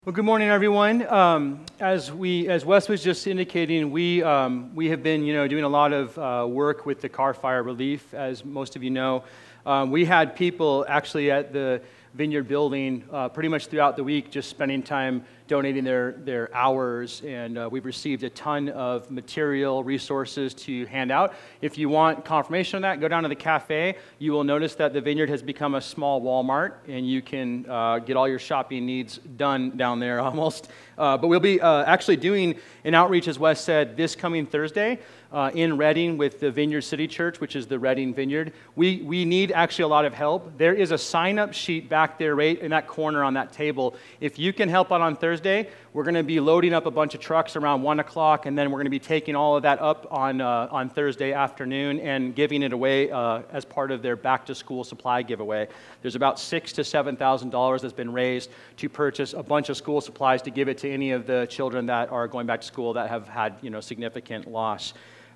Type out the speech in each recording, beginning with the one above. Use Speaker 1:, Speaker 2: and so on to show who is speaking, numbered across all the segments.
Speaker 1: Well, good morning, everyone. As Wes was just indicating, we have been, doing a lot of work with the Car Fire Relief, as most of you know. We had people actually at the Vineyard building pretty much throughout the week, just spending time donating their hours, and we've received a ton of material resources to hand out. If you want confirmation on that, go down to the cafe. You will notice that the Vineyard has become a small Walmart, and you can get all your shopping needs done down there almost. But we'll be actually doing an outreach, as Wes said, this coming Thursday in Redding with the Vineyard City Church, which is the Redding Vineyard. We need actually a lot of help. There is a sign-up sheet back there right in that corner on that table. If you can help out on Thursday, we're going to be loading up a bunch of trucks around 1 o'clock, and then we're going to be taking all of that up on Thursday afternoon and giving it away as part of their back-to-school supply giveaway. There's about $6,000 to $7,000 that's been raised to purchase a bunch of school supplies to give it to any of the children that are going back to school that have had significant loss.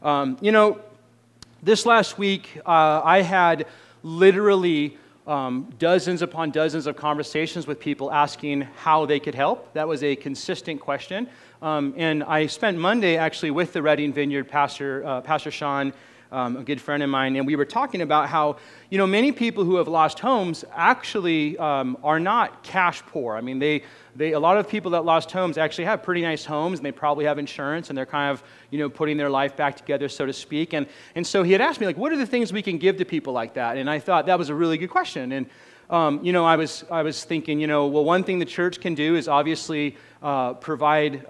Speaker 1: This last week, I had literally dozens upon dozens of conversations with people asking how they could help. That was a consistent question. And I spent Monday actually with the Redding Vineyard Pastor Sean, a good friend of mine, and we were talking about how, many people who have lost homes actually are not cash poor. I mean, a lot of people that lost homes actually have pretty nice homes, and they probably have insurance, and they're kind of, putting their life back together, so to speak. And so he had asked me, what are the things we can give to people like that? And I thought that was a really good question. And I was thinking, one thing the church can do is obviously provide,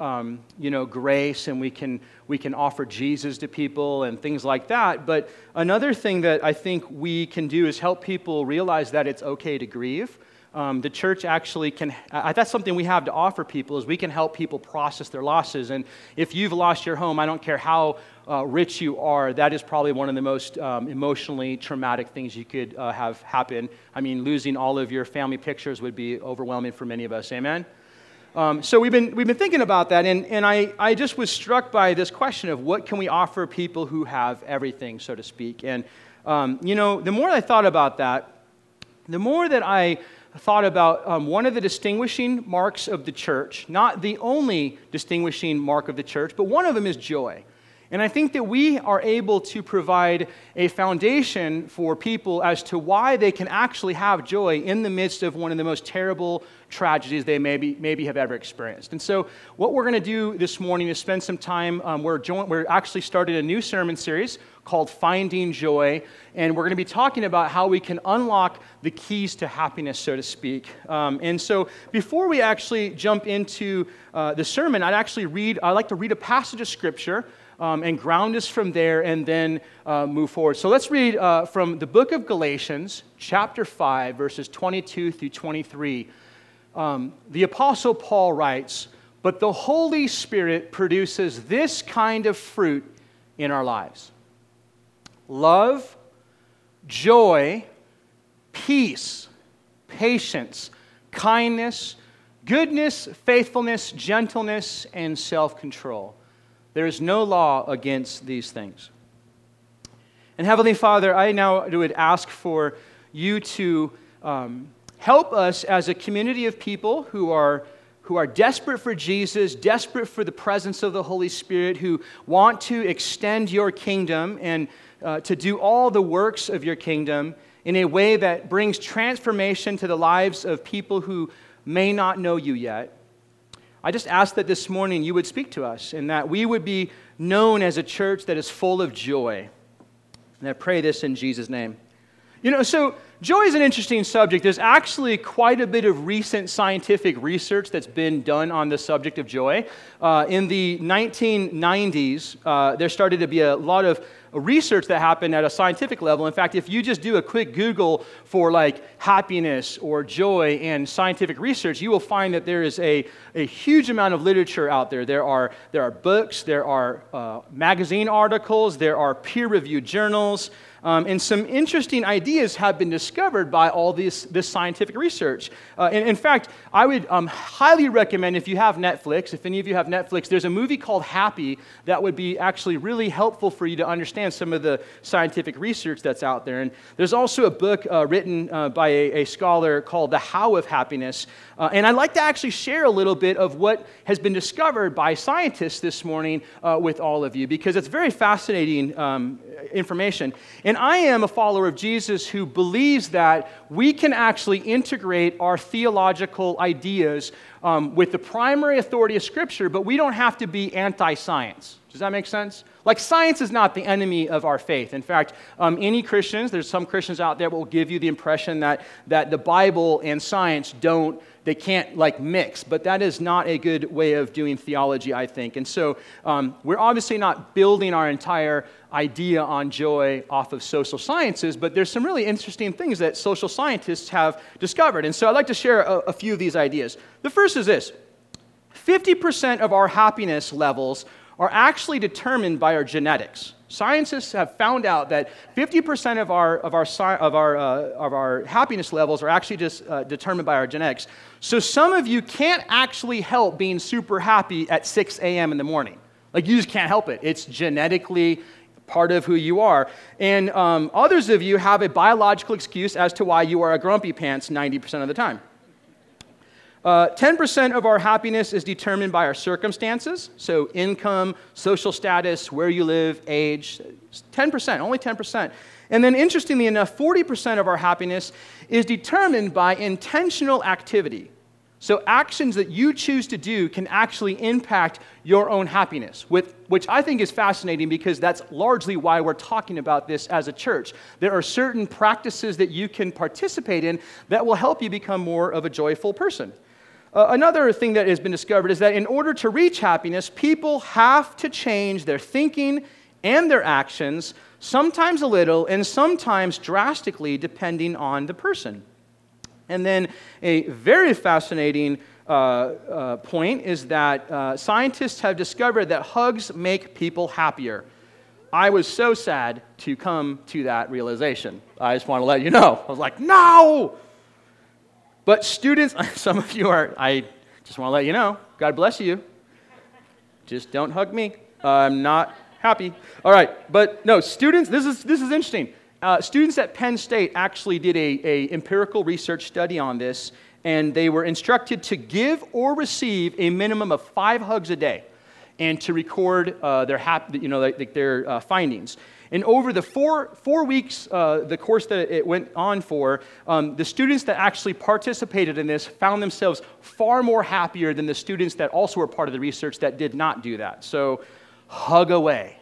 Speaker 1: grace, and we can offer Jesus to people and things like that. But another thing that I think we can do is help people realize that it's okay to grieve. The church actually can, that's something we have to offer people, is we can help people process their losses. And if you've lost your home, I don't care how rich you are, that is probably one of the most emotionally traumatic things you could have happen. I mean, losing all of your family pictures would be overwhelming for many of us, amen? So we've been thinking about that, and I just was struck by this question of what can we offer people who have everything, so to speak. And, the more I thought about that, the more that I thought about one of the distinguishing marks of the church, not the only distinguishing mark of the church, but one of them is joy. And I think that we are able to provide a foundation for people as to why they can actually have joy in the midst of one of the most terrible tragedies they maybe have ever experienced. And so what we're going to do this morning is spend some time, we're actually starting a new sermon series called Finding Joy, and we're going to be talking about how we can unlock the keys to happiness, so to speak. And so before we actually jump into the sermon, I'd like to read a passage of Scripture and ground us from there and then move forward. So let's read from the book of Galatians, chapter 5, verses 22 through 23. The Apostle Paul writes, "But the Holy Spirit produces this kind of fruit in our lives: love, joy, peace, patience, kindness, goodness, faithfulness, gentleness, and self-control. There is no law against these things." And Heavenly Father, I now would ask for you to help us as a community of people who are desperate for Jesus, desperate for the presence of the Holy Spirit, who want to extend your kingdom and to do all the works of your kingdom in a way that brings transformation to the lives of people who may not know you yet. I just ask that this morning you would speak to us and that we would be known as a church that is full of joy. And I pray this in Jesus' name. So joy is an interesting subject. There's actually quite a bit of recent scientific research that's been done on the subject of joy. In the 1990s, there started to be a lot of research that happened at a scientific level. In fact, if you just do a quick Google for happiness or joy and scientific research, you will find that there is a huge amount of literature out there. There are books, there are magazine articles, there are peer-reviewed journals. And some interesting ideas have been discovered by all this scientific research. And in fact, I would highly recommend, if you have Netflix, if any of you have Netflix, there's a movie called Happy that would be actually really helpful for you to understand some of the scientific research that's out there. And there's also a book written by a scholar called The How of Happiness. And I'd like to actually share a little bit of what has been discovered by scientists this morning with all of you, because it's very fascinating information. And I am a follower of Jesus who believes that we can actually integrate our theological ideas with the primary authority of Scripture, but we don't have to be anti-science. Does that make sense? Like, science is not the enemy of our faith. In fact, any Christians, there's some Christians out there that will give you the impression that the Bible and science they can't like mix, but that is not a good way of doing theology, I think. And so we're obviously not building our entire idea on joy off of social sciences, but there's some really interesting things that social scientists have discovered. And so I'd like to share a few of these ideas. The first is this: 50% of our happiness levels are actually determined by our genetics. Scientists have found out that 50% of our happiness levels are actually just determined by our genetics. So some of you can't actually help being super happy at 6 a.m. in the morning. Like, you just can't help it. It's genetically part of who you are. And others of you have a biological excuse as to why you are a grumpy pants 90% of the time. 10% of our happiness is determined by our circumstances, so income, social status, where you live, age. 10%, only 10%. And then interestingly enough, 40% of our happiness is determined by intentional activity. So actions that you choose to do can actually impact your own happiness, which I think is fascinating, because that's largely why we're talking about this as a church. There are certain practices that you can participate in that will help you become more of a joyful person. Another thing that has been discovered is that in order to reach happiness, people have to change their thinking and their actions, sometimes a little and sometimes drastically, depending on the person. And then a very fascinating point is that scientists have discovered that hugs make people happier. I was so sad to come to that realization. I just want to let you know. I was like, no! But students, some of you are, I just want to let you know, God bless you. Just don't hug me. I'm not happy. All right, but no, students, this is interesting. Students at Penn State actually did a empirical research study on this, and they were instructed to give or receive a minimum of 5 hugs a day, and to record their findings. And over the four weeks, the course that it went on for, the students that actually participated in this found themselves far more happier than the students that also were part of the research that did not do that. So, hug away.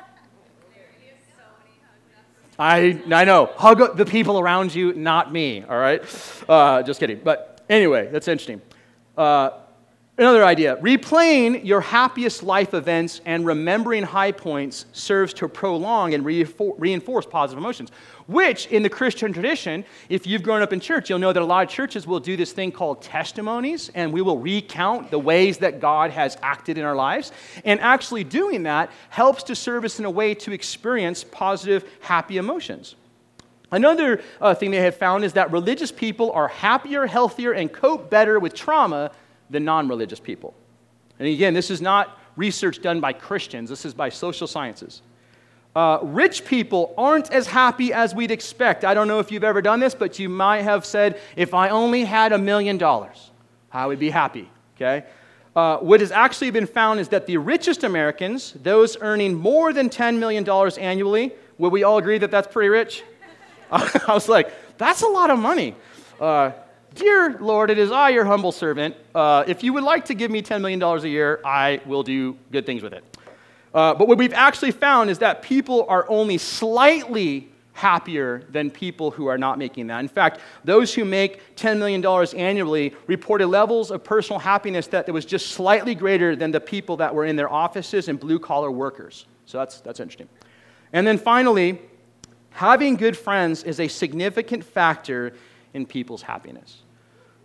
Speaker 1: I know. Hug the people around you, not me, all right? Just kidding. But anyway, that's interesting. Another idea: replaying your happiest life events and remembering high points serves to prolong and reinforce positive emotions, which in the Christian tradition, if you've grown up in church, you'll know that a lot of churches will do this thing called testimonies, and we will recount the ways that God has acted in our lives. And actually doing that helps to serve us in a way to experience positive, happy emotions. Another thing they have found is that religious people are happier, healthier, and cope better with trauma than non-religious people. And again, this is not research done by Christians. This is by social sciences. Rich people aren't as happy as we'd expect. I don't know if you've ever done this, but you might have said, if I only had $1 million, I would be happy, okay? What has actually been found is that the richest Americans, those earning more than $10 million annually, would we all agree that that's pretty rich? I was like, that's a lot of money. Dear Lord, it is I, your humble servant. If you would like to give me $10 million a year, I will do good things with it. But what we've actually found is that people are only slightly happier than people who are not making that. In fact, those who make $10 million annually reported levels of personal happiness that was just slightly greater than the people that were in their offices and blue-collar workers. So that's interesting. And then finally, having good friends is a significant factor in people's happiness.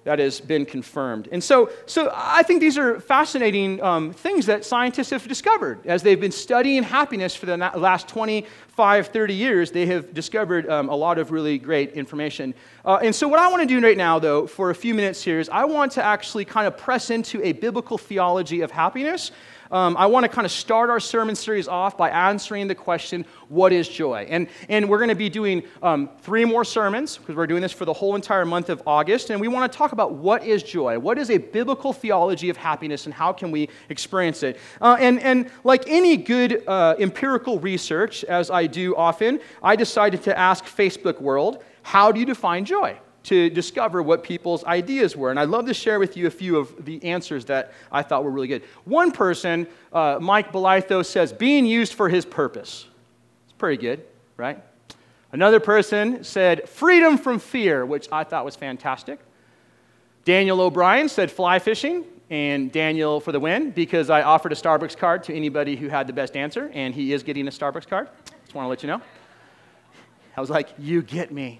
Speaker 1: that has been confirmed. And so I think these are fascinating things that scientists have discovered. As they've been studying happiness for the last 25, 30 years, they have discovered a lot of really great information. And so what I want to do right now, though, for a few minutes here, is I want to actually kind of press into a biblical theology of happiness. I want to kind of start our sermon series off by answering the question, what is joy? And we're going to be doing 3 more sermons, because we're doing this for the whole entire month of August, and we want to talk about what is joy? What is a biblical theology of happiness, and how can we experience it? And like any good empirical research, as I do often, I decided to ask Facebook World, how do you define joy? To discover what people's ideas were. And I'd love to share with you a few of the answers that I thought were really good. One person, Mike Belitho, says, being used for his purpose. It's pretty good, right? Another person said, freedom from fear, which I thought was fantastic. Daniel O'Brien said, fly fishing, and Daniel for the win, because I offered a Starbucks card to anybody who had the best answer, and he is getting a Starbucks card. Just want to let you know. I was like, you get me.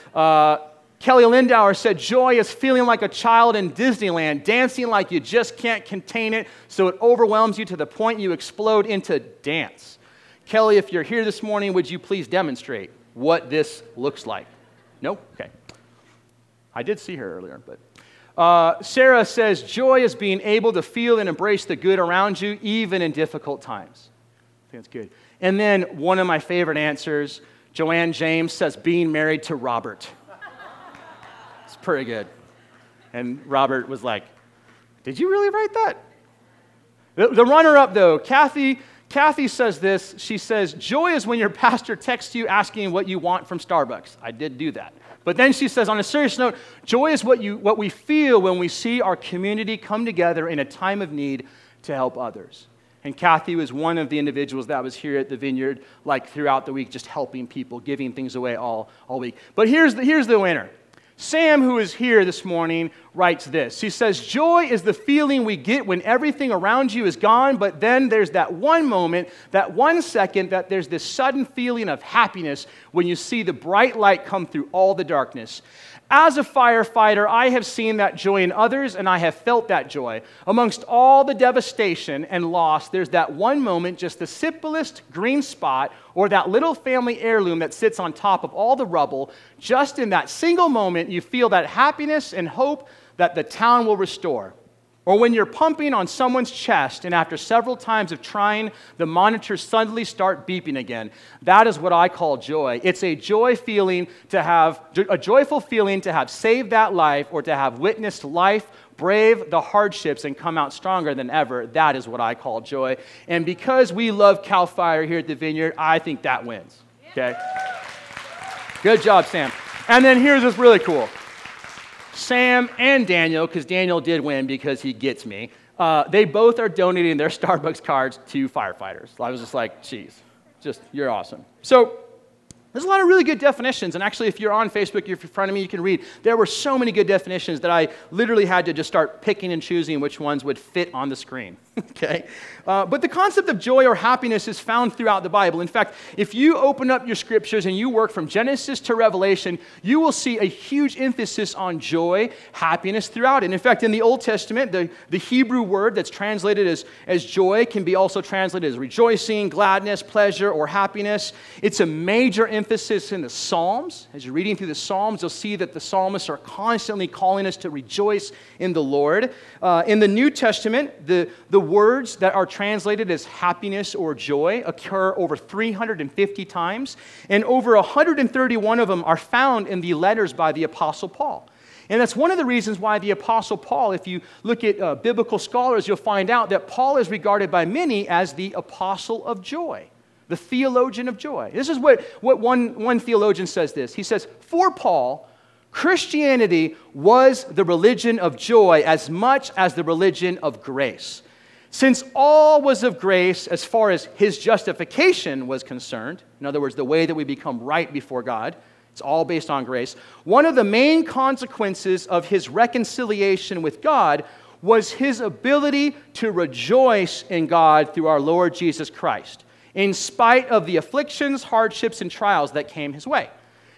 Speaker 1: Kelly Lindauer said, joy is feeling like a child in Disneyland, dancing like you just can't contain it, so it overwhelms you to the point you explode into dance. Kelly, if you're here this morning, would you please demonstrate what this looks like? No? Okay. I did see her earlier, but... Sarah says, joy is being able to feel and embrace the good around you, even in difficult times. I think that's good. And then one of my favorite answers, Joanne James says, being married to Robert. Pretty good. And Robert was like, did you really write that? The runner-up, though, Kathy says this. She says, joy is when your pastor texts you asking what you want from Starbucks. I did do that. But then she says, on a serious note, joy is what we feel when we see our community come together in a time of need to help others. And Kathy was one of the individuals that was here at the Vineyard, like throughout the week, just helping people, giving things away all week. But here's the winner. Sam, who is here this morning, writes this. He says, joy is the feeling we get when everything around you is gone, but then there's that one moment, that 1 second, that there's this sudden feeling of happiness when you see the bright light come through all the darkness. As a firefighter, I have seen that joy in others, and I have felt that joy. Amongst all the devastation and loss, there's that one moment, just the simplest green spot, or that little family heirloom that sits on top of all the rubble. Just in that single moment, you feel that happiness and hope that the town will restore. Or when you're pumping on someone's chest, and after several times of trying, the monitors suddenly start beeping again. That is what I call joy. It's a joyful feeling to have saved that life, or to have witnessed life, brave the hardships, and come out stronger than ever. That is what I call joy. And because we love CAL FIRE here at the Vineyard, I think that wins. Okay? Good job, Sam. And then here's what's really cool. Sam and Daniel, because Daniel did win because he gets me, they both are donating their Starbucks cards to firefighters. I was just like, geez, you're awesome. So there's a lot of really good definitions, and actually if you're on Facebook, if you're in front of me, you can read. There were so many good definitions that I literally had to just start picking and choosing which ones would fit on the screen, okay? But the concept of joy or happiness is found throughout the Bible. In fact, if you open up your scriptures and you work from Genesis to Revelation, you will see a huge emphasis on joy, happiness throughout it. And in fact, in the Old Testament, the Hebrew word that's translated as joy can be also translated as rejoicing, gladness, pleasure, or happiness. It's a major emphasis in the Psalms. As you're reading through the Psalms, you'll see that the psalmists are constantly calling us to rejoice in the Lord. In the New Testament, the words that are translated as happiness or joy occur over 350 times, and over 131 of them are found in the letters by the Apostle Paul. And that's one of the reasons why the Apostle Paul, if you look at biblical scholars, you'll find out that Paul is regarded by many as the apostle of joy, the theologian of joy. This is what one theologian says this. He says, for Paul, Christianity was the religion of joy as much as the religion of grace. Since all was of grace as far as his justification was concerned, in other words, the way that we become right before God, it's all based on grace. One of the main consequences of his reconciliation with God was his ability to rejoice in God through our Lord Jesus Christ, in spite of the afflictions, hardships, and trials that came his way.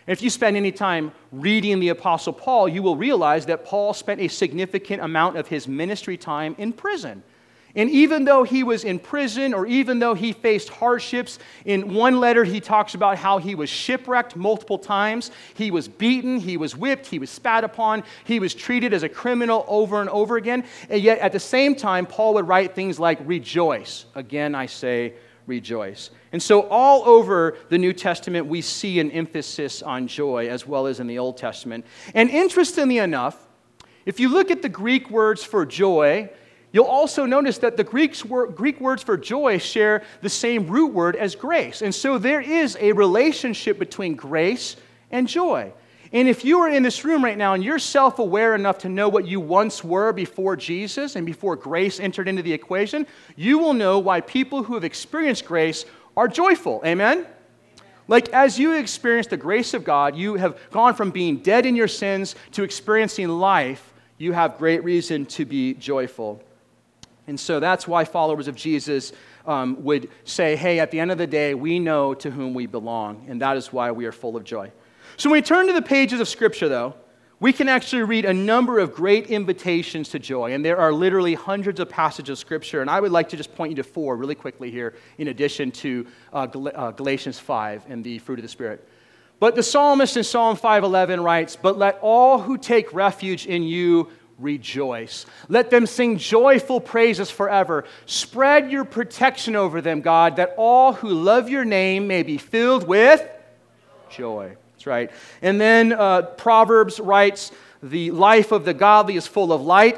Speaker 1: If you spend any time reading the Apostle Paul, you will realize that Paul spent a significant amount of his ministry time in prison. And even though he was in prison, or even though he faced hardships, in one letter he talks about how he was shipwrecked multiple times. He was beaten, he was whipped, he was spat upon, he was treated as a criminal over and over again. And yet at the same time, Paul would write things like, rejoice. Again, I say, rejoice. And so all over the New Testament, we see an emphasis on joy, as well as in the Old Testament. And interestingly enough, if you look at the Greek words for joy, you'll also notice that the Greek words for joy share the same root word as grace. And so there is a relationship between grace and joy. And if you are in this room right now and you're self-aware enough to know what you once were before Jesus and before grace entered into the equation, you will know why people who have experienced grace are joyful. Amen? Like, as you experience the grace of God, you have gone from being dead in your sins to experiencing life. You have great reason to be joyful. And so that's why followers of Jesus would say, hey, at the end of the day, we know to whom we belong, and that is why we are full of joy. So when we turn to the pages of Scripture, though, we can actually read a number of great invitations to joy, and there are literally hundreds of passages of Scripture, and I would like to just point you to 4 really quickly here, in addition to Galatians 5 and the fruit of the Spirit. But the psalmist in Psalm 5:11 writes, "But let all who take refuge in you rejoice. Let them sing joyful praises forever. Spread your protection over them, God, that all who love your name may be filled with joy." That's right. And then Proverbs writes, "The life of the godly is full of light,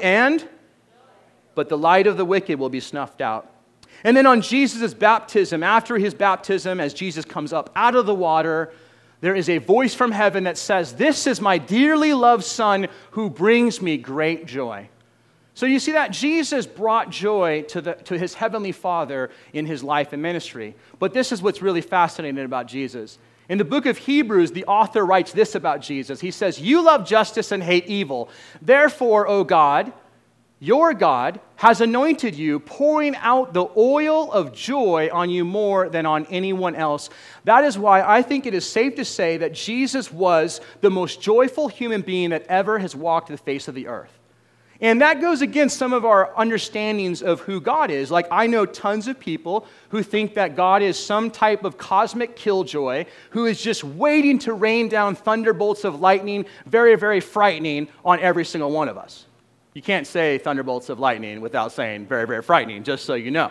Speaker 1: but the light of the wicked will be snuffed out." And then on Jesus' baptism, after his baptism, as Jesus comes up out of the water, there is a voice from heaven that says, "This is my dearly loved Son who brings me great joy." So you see that Jesus brought joy to his heavenly Father in his life and ministry. But this is what's really fascinating about Jesus. In the book of Hebrews, the author writes this about Jesus. He says, "You love justice and hate evil. Therefore, O God, your God has anointed you, pouring out the oil of joy on you more than on anyone else." That is why I think it is safe to say that Jesus was the most joyful human being that ever has walked the face of the earth. And that goes against some of our understandings of who God is. Like, I know tons of people who think that God is some type of cosmic killjoy who is just waiting to rain down thunderbolts of lightning, very, very frightening, on every single one of us. You can't say thunderbolts of lightning without saying very, very frightening, just so you know.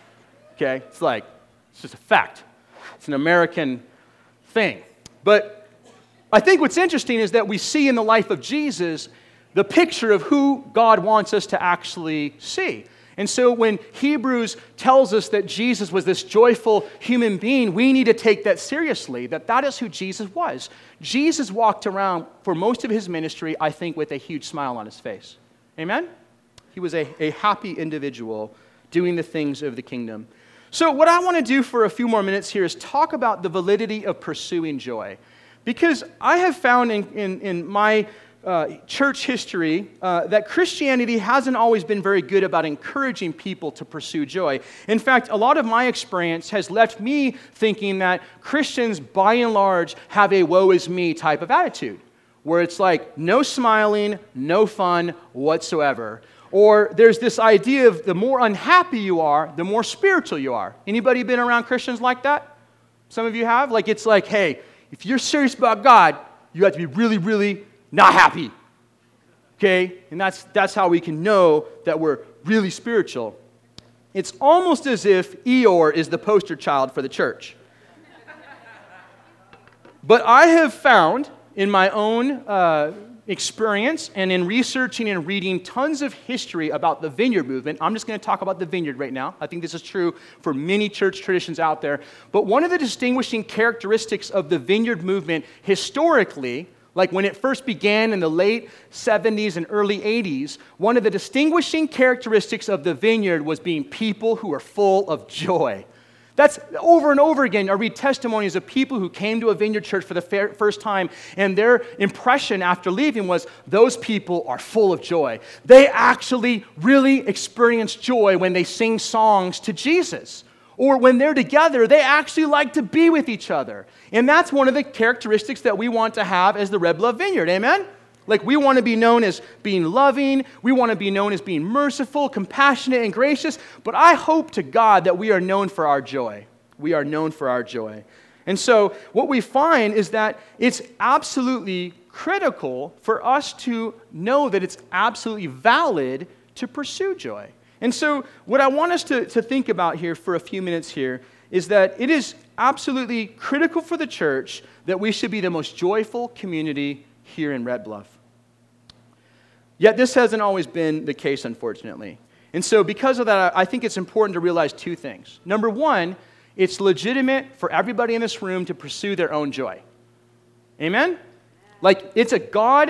Speaker 1: Okay? It's just a fact. It's an American thing. But I think what's interesting is that we see in the life of Jesus the picture of who God wants us to actually see. And so when Hebrews tells us that Jesus was this joyful human being, we need to take that seriously, that is who Jesus was. Jesus walked around for most of his ministry, I think, with a huge smile on his face. Amen? He was a happy individual doing the things of the kingdom. So what I want to do for a few more minutes here is talk about the validity of pursuing joy. Because I have found in my church history that Christianity hasn't always been very good about encouraging people to pursue joy. In fact, a lot of my experience has left me thinking that Christians, by and large, have a woe is me type of attitude, where it's like no smiling, no fun whatsoever. Or there's this idea of the more unhappy you are, the more spiritual you are. Anybody been around Christians like that? Some of you have? Like, it's like, hey, if you're serious about God, you have to be really, really not happy. Okay? And that's how we can know that we're really spiritual. It's almost as if Eeyore is the poster child for the church. But I have found in my own experience and in researching and reading tons of history about the Vineyard movement. I'm just going to talk about the Vineyard right now. I think this is true for many church traditions out there. But one of the distinguishing characteristics of the Vineyard movement historically, like when it first began in the late 70s and early 80s, one of the distinguishing characteristics of the Vineyard was being people who are full of joy. That's over and over again. I read testimonies of people who came to a Vineyard church for the first time, and their impression after leaving was, those people are full of joy. They actually really experience joy when they sing songs to Jesus. Or when they're together, they actually like to be with each other. And that's one of the characteristics that we want to have as the Red Bluff Vineyard, amen? Like we want to be known as being loving, we want to be known as being merciful, compassionate, and gracious, but I hope to God that we are known for our joy. We are known for our joy. And so what we find is that it's absolutely critical for us to know that it's absolutely valid to pursue joy. And so what I want us to think about here for a few minutes here is that it is absolutely critical for the church that we should be the most joyful community here in Red Bluff. Yet this hasn't always been the case, unfortunately. And so because of that, I think it's important to realize two things. Number one, it's legitimate for everybody in this room to pursue their own joy. Amen? Like it's a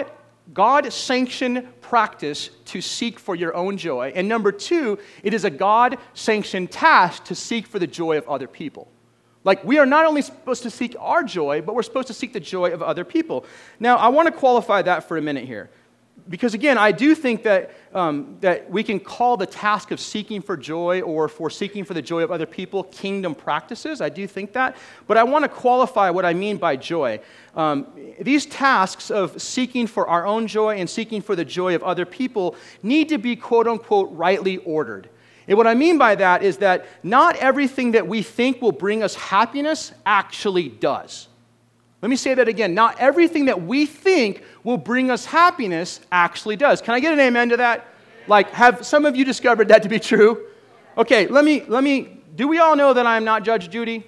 Speaker 1: God-sanctioned practice to seek for your own joy. And number two, it is a God-sanctioned task to seek for the joy of other people. Like we are not only supposed to seek our joy, but we're supposed to seek the joy of other people. Now, I want to qualify that for a minute here. Because again, I do think that that we can call the task of seeking for joy or for seeking for the joy of other people kingdom practices. I do think that. But I want to qualify what I mean by joy. These tasks of seeking for our own joy and seeking for the joy of other people need to be quote unquote rightly ordered. And what I mean by that is that not everything that we think will bring us happiness actually does. Let me say that again. Not everything that we think will bring us happiness actually does. Can I get an amen to that? Like, have some of you discovered that to be true? Okay, let me, do we all know that I'm not Judge Judy?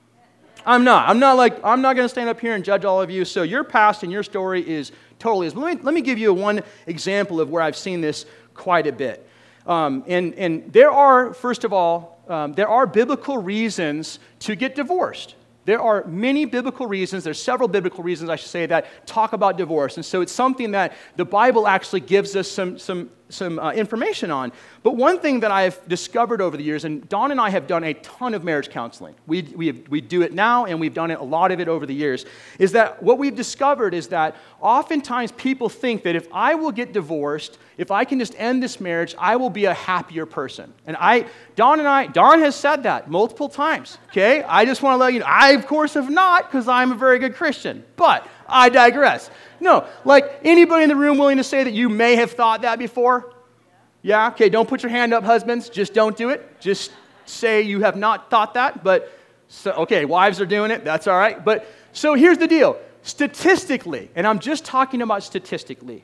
Speaker 1: I'm not going to stand up here and judge all of you. So your past and your story is totally, let me give you one example of where I've seen this quite a bit. And there are, first of all, there are biblical reasons to get divorced. There are many biblical reasons, there's several biblical reasons, I should say, that talk about divorce. And so it's something that the Bible actually gives us some information on. But one thing that I've discovered over the years, and Dawn and I have done a ton of marriage counseling. We do it now, and we've done a lot of it over the years, is that what we've discovered is that oftentimes people think that if I will get divorced, if I can just end this marriage, I will be a happier person. And Dawn has said that multiple times, okay? I just want to let you know, I of course have not, because I'm a very good Christian, but I digress. No, like anybody in the room willing to say that you may have thought that before? Yeah, okay, don't put your hand up, husbands. Just don't do it. Just say you have not thought that. But, so, okay, wives are doing it. That's all right. But, so here's the deal. Statistically, and I'm just talking about statistically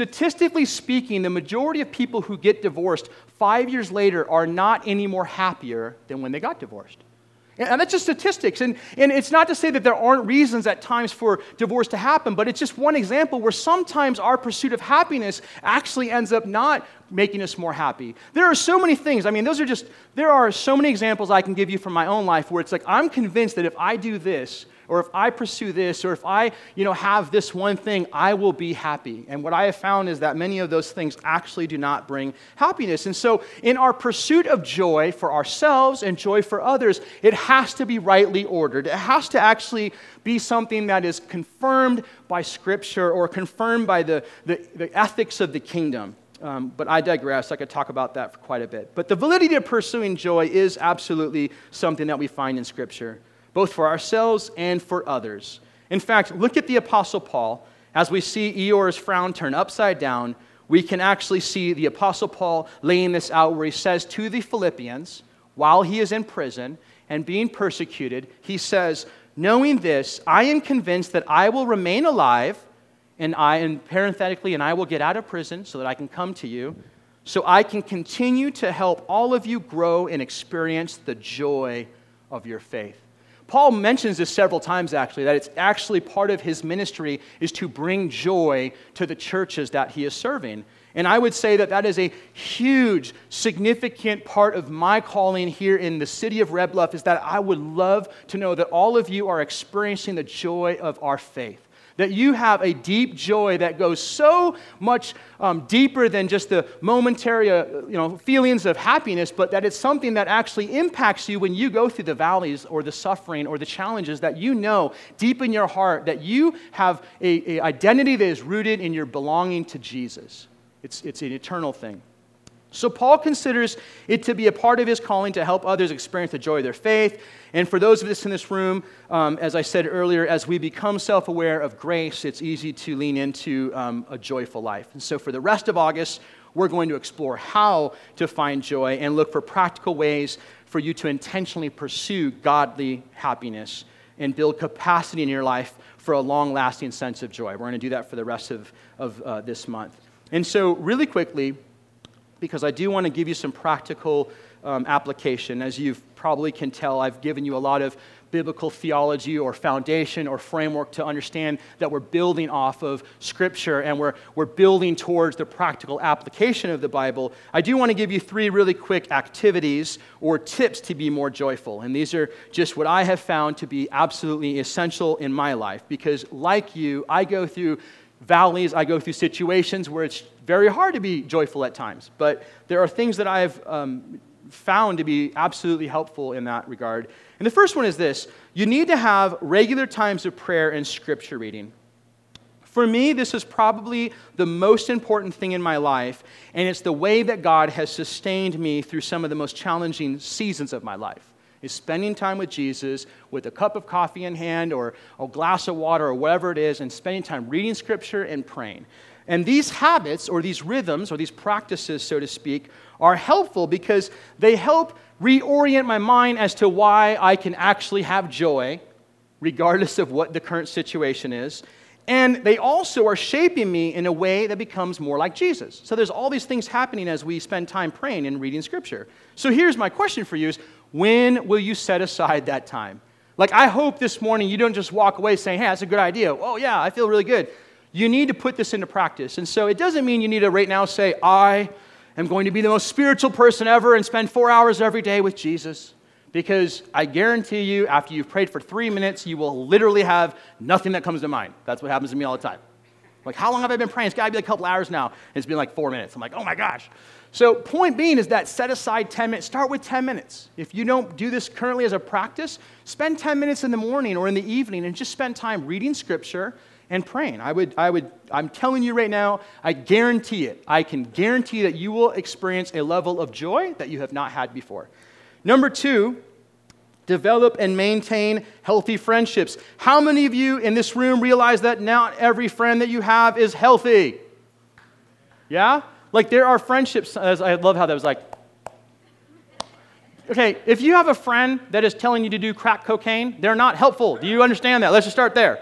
Speaker 1: speaking, the majority of people who get divorced 5 years later are not any more happier than when they got divorced. And that's just statistics. And it's not to say that there aren't reasons at times for divorce to happen, but it's just one example where sometimes our pursuit of happiness actually ends up not making us more happy. There are so many things. I mean, there are so many examples I can give you from my own life where it's like, I'm convinced that if I do this, or if I pursue this, or if I, have this one thing, I will be happy. And what I have found is that many of those things actually do not bring happiness. And so in our pursuit of joy for ourselves and joy for others, it has to be rightly ordered. It has to actually be something that is confirmed by Scripture or confirmed by the ethics of the kingdom. But I digress. I could talk about that for quite a bit. But the validity of pursuing joy is absolutely something that we find in Scripture, both for ourselves and for others. In fact, look at the Apostle Paul. As we see Eeyore's frown turn upside down, we can actually see the Apostle Paul laying this out where he says to the Philippians, while he is in prison and being persecuted, he says, knowing this, I am convinced that I will remain alive, and parenthetically, I will get out of prison so that I can come to you, so I can continue to help all of you grow and experience the joy of your faith. Paul mentions this several times, actually, that it's actually part of his ministry is to bring joy to the churches that he is serving. And I would say that that is a huge, significant part of my calling here in the city of Red Bluff, is that I would love to know that all of you are experiencing the joy of our faith. That you have a deep joy that goes so much deeper than just the momentary feelings of happiness, but that it's something that actually impacts you when you go through the valleys or the suffering or the challenges, that you know deep in your heart that you have an identity that is rooted in your belonging to Jesus. It's an eternal thing. So Paul considers it to be a part of his calling to help others experience the joy of their faith. And for those of us in this room, as I said earlier, as we become self-aware of grace, it's easy to lean into a joyful life. And so for the rest of August, we're going to explore how to find joy and look for practical ways for you to intentionally pursue godly happiness and build capacity in your life for a long-lasting sense of joy. We're going to do that for the rest of this month. And so really quickly, because I do want to give you some practical application. As you probably can tell, I've given you a lot of biblical theology or foundation or framework to understand that we're building off of Scripture and we're building towards the practical application of the Bible. I do want to give you 3 really quick activities or tips to be more joyful. And these are just what I have found to be absolutely essential in my life because like you, I go through valleys, I go through situations where it's very hard to be joyful at times. But there are things that I've found to be absolutely helpful in that regard. And the first one is this. You need to have regular times of prayer and Scripture reading. For me, this is probably the most important thing in my life, and it's the way that God has sustained me through some of the most challenging seasons of my life. Is spending time with Jesus with a cup of coffee in hand or a glass of water or whatever it is and spending time reading Scripture and praying. And these habits or these rhythms or these practices, so to speak, are helpful because they help reorient my mind as to why I can actually have joy regardless of what the current situation is. And they also are shaping me in a way that becomes more like Jesus. So there's all these things happening as we spend time praying and reading Scripture. So here's my question for you is, when will you set aside that time? Like, I hope this morning you don't just walk away saying, hey, that's a good idea. Oh, yeah, I feel really good. You need to put this into practice. And so it doesn't mean you need to right now say, I am going to be the most spiritual person ever and spend 4 hours every day with Jesus. Because I guarantee you, after you've prayed for 3 minutes, you will literally have nothing that comes to mind. That's what happens to me all the time. Like, how long have I been praying? It's got to be like a couple hours now. And it's been like 4 minutes. I'm like, oh my gosh. So point being is that set aside 10 minutes. Start with 10 minutes. If you don't do this currently as a practice, spend 10 minutes in the morning or in the evening and just spend time reading Scripture and praying. I'm telling you right now, I guarantee it. I can guarantee that you will experience a level of joy that you have not had before. Number 2, develop and maintain healthy friendships. How many of you in this room realize that not every friend that you have is healthy? Yeah? Like there are friendships, I love how that was like, okay, if you have a friend that is telling you to do crack cocaine, they're not helpful. Do you understand that? Let's just start there.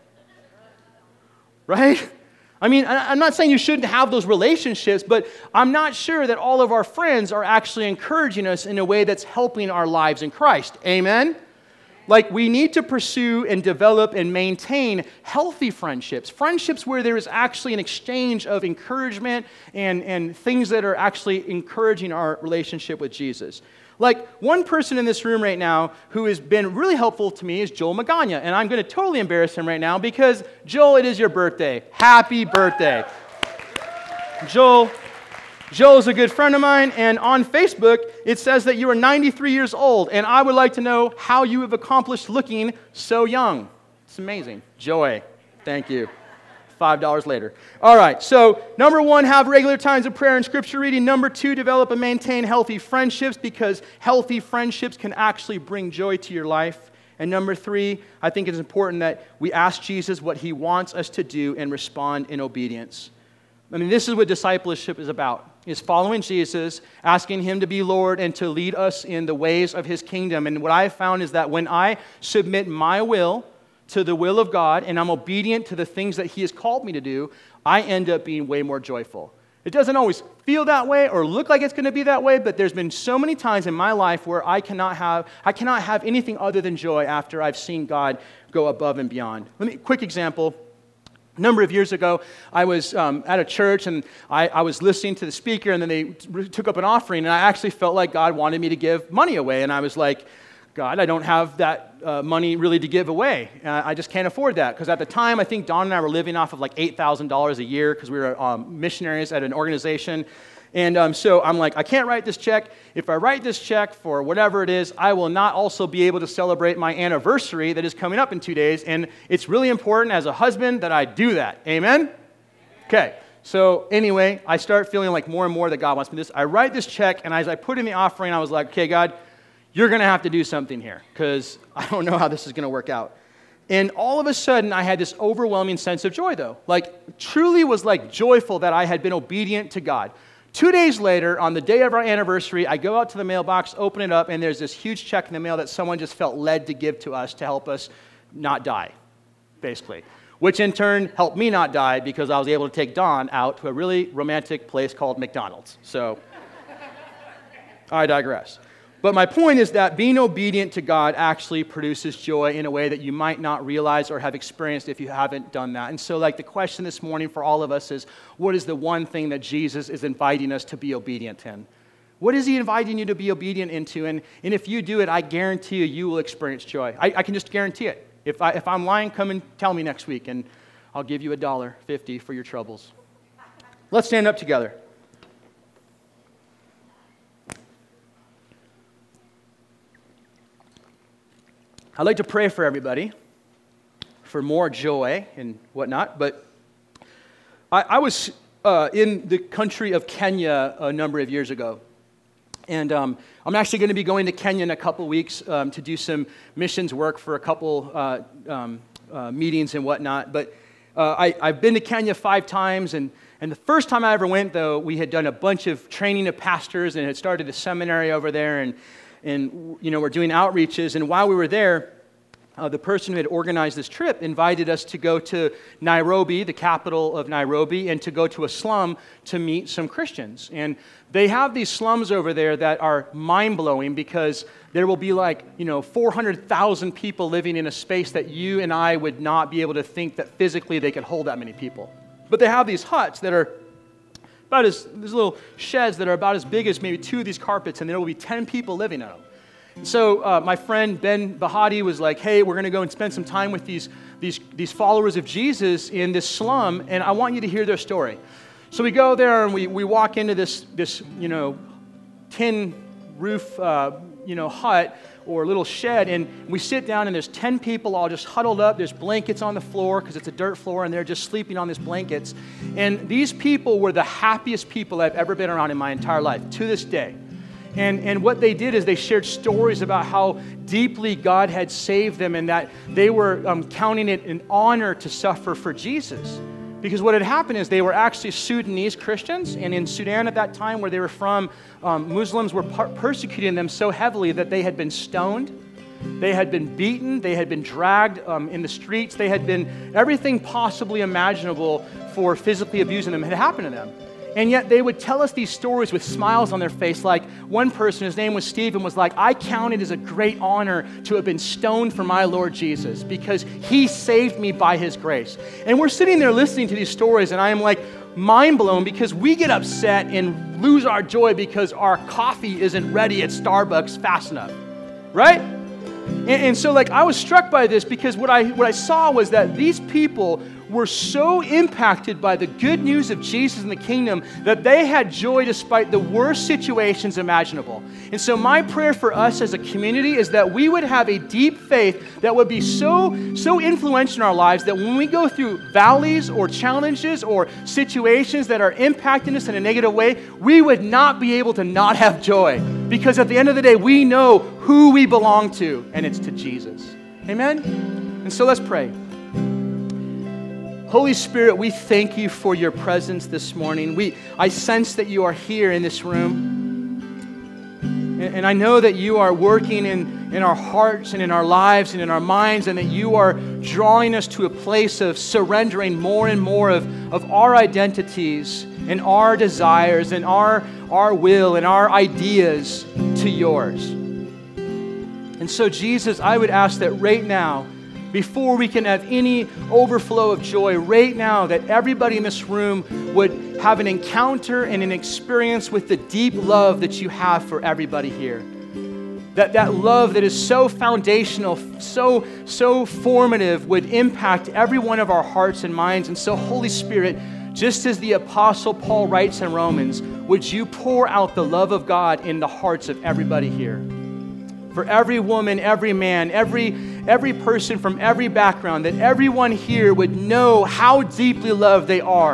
Speaker 1: Right? I mean, I'm not saying you shouldn't have those relationships, but I'm not sure that all of our friends are actually encouraging us in a way that's helping our lives in Christ. Amen? Like, we need to pursue and develop and maintain healthy friendships. Friendships where there is actually an exchange of encouragement and things that are actually encouraging our relationship with Jesus. Like, one person in this room right now who has been really helpful to me is Joel Magana. And I'm going to totally embarrass him right now because, Joel, it is your birthday. Happy birthday. Joel's a good friend of mine, and on Facebook, it says that you are 93 years old, and I would like to know how you have accomplished looking so young. It's amazing. Joy. Thank you. $5 later. All right, so number 1, have regular times of prayer and Scripture reading. Number 2, develop and maintain healthy friendships because healthy friendships can actually bring joy to your life. And number 3, I think it's important that we ask Jesus what He wants us to do and respond in obedience. I mean, this is what discipleship is about, is following Jesus, asking Him to be Lord and to lead us in the ways of His kingdom. And what I have found is that when I submit my will to the will of God and I'm obedient to the things that He has called me to do, I end up being way more joyful. It doesn't always feel that way or look like it's going to be that way, but there's been so many times in my life where I cannot have anything other than joy after I've seen God go above and beyond. Quick example. A number of years ago, I was at a church, and I was listening to the speaker, and then they took up an offering, and I actually felt like God wanted me to give money away, and I was like, God, I don't have that money really to give away. I just can't afford that, because at the time, I think Don and I were living off of like $8,000 a year, because we were missionaries at an organization. And so I'm like, I can't write this check. If I write this check for whatever it is, I will not also be able to celebrate my anniversary that is coming up in 2 days. And it's really important as a husband that I do that. Amen? Okay. So anyway, I start feeling like more and more that God wants me to do this. I write this check, and as I put in the offering, I was like, okay, God, you're going to have to do something here because I don't know how this is going to work out. And all of a sudden, I had this overwhelming sense of joy, though. Like, truly was like joyful that I had been obedient to God. 2 days later, on the day of our anniversary, I go out to the mailbox, open it up, and there's this huge check in the mail that someone just felt led to give to us to help us not die, basically. Which in turn helped me not die because I was able to take Dawn out to a really romantic place called McDonald's. So, I digress. But my point is that being obedient to God actually produces joy in a way that you might not realize or have experienced if you haven't done that. And so, like, the question this morning for all of us is, what is the one thing that Jesus is inviting us to be obedient in? What is he inviting you to be obedient into? And if you do it, I guarantee you will experience joy. I can just guarantee it. If I'm lying, come and tell me next week, and I'll give you $1.50 for your troubles. Let's stand up together. I'd like to pray for everybody for more joy and whatnot, but I was in the country of Kenya a number of years ago. And I'm actually going to be going to Kenya in a couple weeks to do some missions work for a couple meetings and whatnot. But I've been to Kenya 5 times, and the first time I ever went, though, we had done a bunch of training of pastors and had started a seminary over there, and you know, we're doing outreaches. And while we were there, the person who had organized this trip invited us to go to Nairobi, the capital of Nairobi, and to go to a slum to meet some Christians. And they have these slums over there that are mind-blowing because there will be 400,000 people living in a space that you and I would not be able to think that physically they could hold that many people. But they have these huts that are these little sheds that are about as big as maybe 2 of these carpets, and there will be 10 people living in them. So my friend Ben Bahati was like, hey, we're going to go and spend some time with these followers of Jesus in this slum, and I want you to hear their story. So we go there, and we walk into this tin roof hut or little shed, and we sit down, and there's 10 people all just huddled up. There's blankets on the floor because it's a dirt floor, and they're just sleeping on these blankets. And these people were the happiest people I've ever been around in my entire life, to this day. And what they did is they shared stories about how deeply God had saved them and that they were counting it an honor to suffer for Jesus. Because what had happened is they were actually Sudanese Christians, and in Sudan at that time where they were from, Muslims were persecuting them so heavily that they had been stoned, they had been beaten, they had been dragged in the streets, they had been everything possibly imaginable for physically abusing them had happened to them. And yet they would tell us these stories with smiles on their face. Like one person, his name was Stephen, was like, I count it as a great honor to have been stoned for my Lord Jesus because he saved me by his grace. And we're sitting there listening to these stories, and I am like mind blown because we get upset and lose our joy because our coffee isn't ready at Starbucks fast enough, right? And so like I was struck by this because what I saw was that these people were so impacted by the good news of Jesus and the kingdom that they had joy despite the worst situations imaginable. And so my prayer for us as a community is that we would have a deep faith that would be so influential in our lives that when we go through valleys or challenges or situations that are impacting us in a negative way, we would not be able to not have joy. Because at the end of the day, we know who we belong to, and it's to Jesus. Amen? And so let's pray. Holy Spirit, we thank you for your presence this morning. I sense that you are here in this room. And I know that you are working in our hearts and in our lives and in our minds, and that you are drawing us to a place of surrendering more and more of our identities and our desires and our will and our ideas to yours. And so, Jesus, I would ask that right now, before we can have any overflow of joy, right now, that everybody in this room would have an encounter and an experience with the deep love that you have for everybody here. That love that is so foundational, so formative, would impact every one of our hearts and minds. And so, Holy Spirit, just as the Apostle Paul writes in Romans, would you pour out the love of God in the hearts of everybody here? For every woman, every man, every person from every background, that everyone here would know how deeply loved they are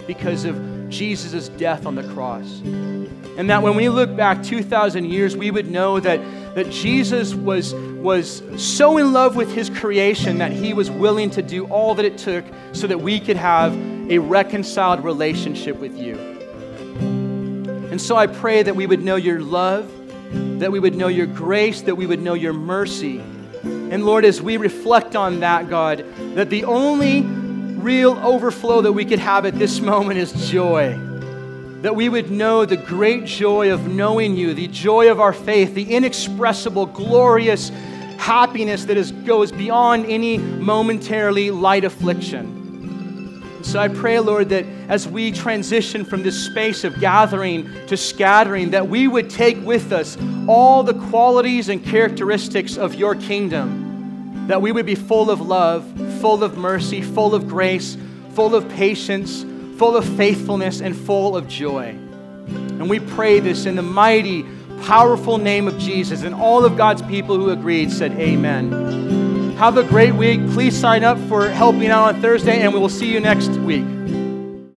Speaker 1: because of Jesus' death on the cross. And that when we look back 2,000 years, we would know that Jesus was so in love with his creation that he was willing to do all that it took so that we could have a reconciled relationship with you. And so I pray that we would know your love, that we would know your grace, that we would know your mercy. And Lord, as we reflect on that, God, that the only real overflow that we could have at this moment is joy. That we would know the great joy of knowing you, the joy of our faith, the inexpressible, glorious happiness that goes beyond any momentarily light affliction. So I pray, Lord, that as we transition from this space of gathering to scattering, that we would take with us all the qualities and characteristics of your kingdom, that we would be full of love, full of mercy, full of grace, full of patience, full of faithfulness, and full of joy. And we pray this in the mighty, powerful name of Jesus. And all of God's people who agreed said amen. Have a great week. Please sign up for helping out on Thursday, and we will see you next week.